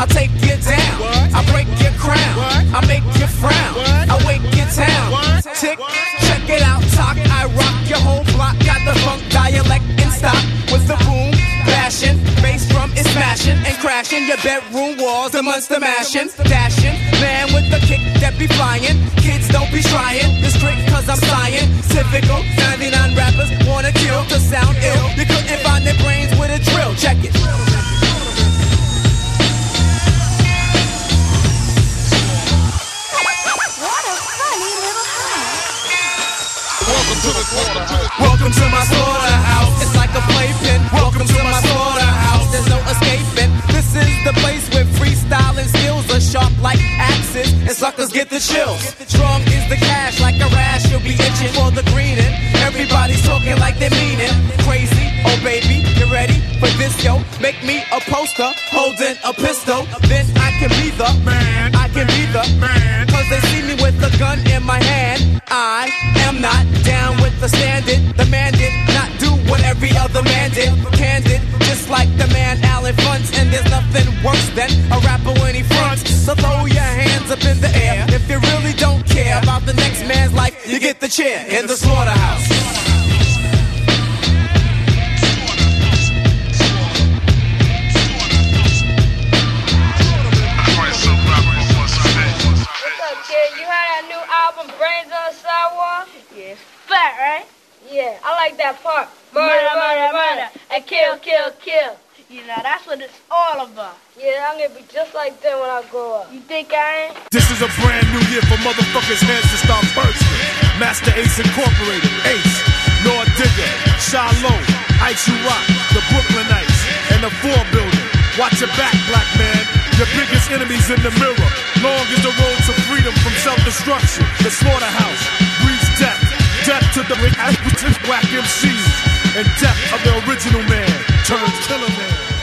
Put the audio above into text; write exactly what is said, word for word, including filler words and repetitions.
I'll take you down. I break your crown. I make you frown. I wake your town. Tick, check it out, talk. I rock your whole block. Got the funk dialect in stock with the boom bashing. Bass drum is smashing and crashing your bedroom walls. The monster mashing, dashing. Man with the kick that be flying. Kids don't be trying this trick cause I'm scientifical. ninety-nine rappers wanna kill to sound ill. You couldn't find their brains with a drill. Check it. Welcome to the slaughterhouse. Welcome to my slaughterhouse. It's like a playpen. Welcome to my slaughterhouse. There's no escaping. This is the place where freestyling skills are sharp like axes and suckers get the chills. Strong is the cash, like a rash. You'll be itching for the greening. Everybody's talking like they mean it. Crazy, oh baby, you ready for this, yo? Make me a poster holding a pistol. Then I can be the man. I can be the man. Cause they see me with a gun in my hand. I am not down with the standard. The man did not do what every other man did. Candid, just like the man Allen Funds. And there's nothing worse than a rapper when he fronts. So throw your hands up in the air. If you really don't care about the next man's life, you get the chair in the slaughterhouse. You heard that new album, Brains on the Sidewalk? Yeah, it's fat, right? Yeah, I like that part. Murder, murder, murder, murder, and kill, kill, kill. You know, that's what it's all about. Yeah, I'm gonna be just like them when I grow up. You think I ain't? This is a brand new year for motherfuckers' heads to start bursting. Master Ace Incorporated, Ace, Lord Digger, Shiloh, Ice You Rock, the Brooklynites, and the Four Building. Watch your back, black man. Your biggest enemy's in the mirror. Long is the road to freedom from self-destruction. The slaughterhouse breeds death. Death to the whack M Cs. And death of the original man turns killer man.